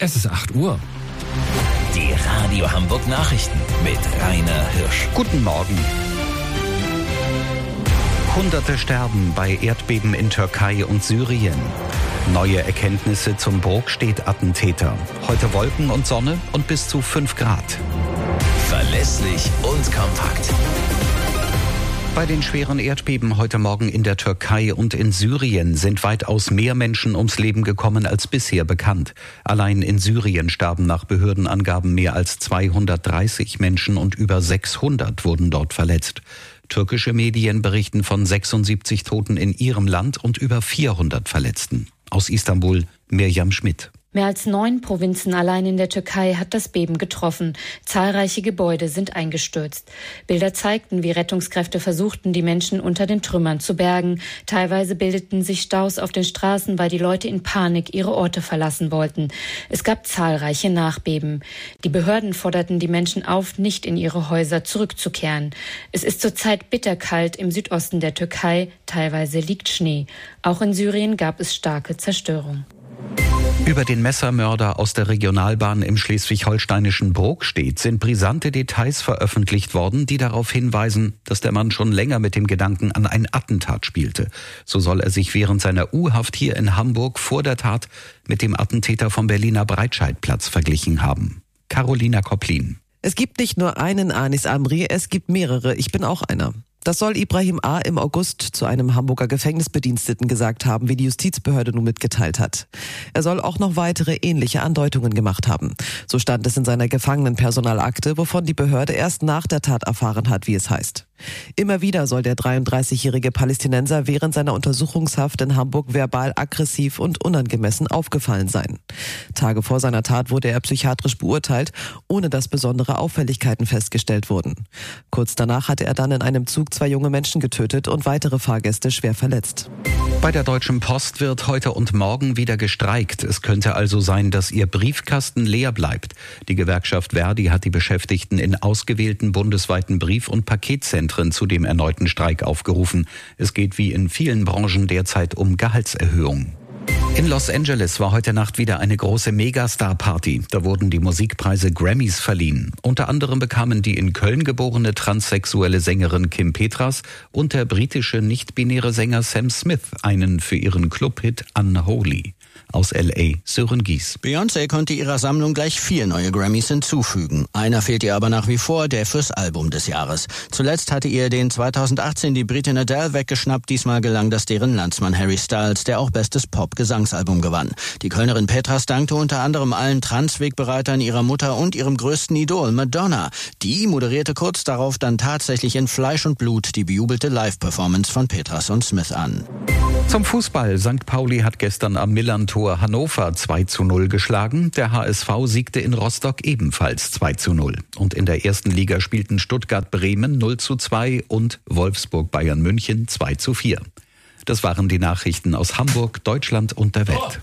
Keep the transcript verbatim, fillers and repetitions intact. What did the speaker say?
Es ist acht Uhr. Die Radio Hamburg Nachrichten mit Rainer Hirsch. Guten Morgen. Hunderte sterben bei Erdbeben in Türkei und Syrien. Neue Erkenntnisse zum Brokstedt-Attentäter. Heute Wolken und Sonne und bis zu fünf Grad. Verlässlich und kompakt. Bei den schweren Erdbeben heute Morgen in der Türkei und in Syrien sind weitaus mehr Menschen ums Leben gekommen als bisher bekannt. Allein in Syrien starben nach Behördenangaben mehr als zweihundertdreißig Menschen und über sechshundert wurden dort verletzt. Türkische Medien berichten von sechsundsiebzig Toten in ihrem Land und über vierhundert Verletzten. Aus Istanbul, Mirjam Schmidt. Mehr als neun Provinzen allein in der Türkei hat das Beben getroffen. Zahlreiche Gebäude sind eingestürzt. Bilder zeigten, wie Rettungskräfte versuchten, die Menschen unter den Trümmern zu bergen. Teilweise bildeten sich Staus auf den Straßen, weil die Leute in Panik ihre Orte verlassen wollten. Es gab zahlreiche Nachbeben. Die Behörden forderten die Menschen auf, nicht in ihre Häuser zurückzukehren. Es ist zurzeit bitterkalt im Südosten der Türkei. Teilweise liegt Schnee. Auch in Syrien gab es starke Zerstörung. Über den Messermörder aus der Regionalbahn im schleswig-holsteinischen Brokstedt sind brisante Details veröffentlicht worden, die darauf hinweisen, dass der Mann schon länger mit dem Gedanken an ein Attentat spielte. So soll er sich während seiner U-Haft hier in Hamburg vor der Tat mit dem Attentäter vom Berliner Breitscheidplatz verglichen haben. Carolina Koplin. Es gibt nicht nur einen Anis Amri, es gibt mehrere. Ich bin auch einer. Das soll Ibrahim A. im August zu einem Hamburger Gefängnisbediensteten gesagt haben, wie die Justizbehörde nun mitgeteilt hat. Er soll auch noch weitere ähnliche Andeutungen gemacht haben. So stand es in seiner Gefangenenpersonalakte, wovon die Behörde erst nach der Tat erfahren hat, wie es heißt. Immer wieder soll der dreiunddreißigjährige Palästinenser während seiner Untersuchungshaft in Hamburg verbal aggressiv und unangemessen aufgefallen sein. Tage vor seiner Tat wurde er psychiatrisch beurteilt, ohne dass besondere Auffälligkeiten festgestellt wurden. Kurz danach hatte er dann in einem Zug zwei junge Menschen getötet und weitere Fahrgäste schwer verletzt. Bei der Deutschen Post wird heute und morgen wieder gestreikt. Es könnte also sein, dass ihr Briefkasten leer bleibt. Die Gewerkschaft Verdi hat die Beschäftigten in ausgewählten bundesweiten Brief- und Paketzentren zu dem erneuten Streik aufgerufen. Es geht wie in vielen Branchen derzeit um Gehaltserhöhungen. In Los Angeles war heute Nacht wieder eine große Megastar-Party. Da wurden die Musikpreise Grammys verliehen. Unter anderem bekamen die in Köln geborene transsexuelle Sängerin Kim Petras und der britische nicht-binäre Sänger Sam Smith einen für ihren Clubhit Unholy. Aus L A Sören Gies. Beyoncé konnte ihrer Sammlung gleich vier neue Grammys hinzufügen. Einer fehlt ihr aber nach wie vor, der fürs Album des Jahres. Zuletzt hatte ihr den zweitausendachtzehn die Britin Adele weggeschnappt. Diesmal gelang das deren Landsmann Harry Styles, der auch bestes Pop-Gesangsalbum gewann. Die Kölnerin Petras dankte unter anderem allen Trans-Wegbereitern, ihrer Mutter und ihrem größten Idol Madonna. Die moderierte kurz darauf dann tatsächlich in Fleisch und Blut die bejubelte Live-Performance von Petras und Smith an. Zum Fußball. Sankt Pauli hat gestern am Millerntor Hannover zwei zu null geschlagen. Der H S V siegte in Rostock ebenfalls zwei zu null. Und in der ersten Liga spielten Stuttgart-Bremen null zu zwei und Wolfsburg-Bayern München zwei zu vier. Das waren die Nachrichten aus Hamburg, Deutschland und der Welt.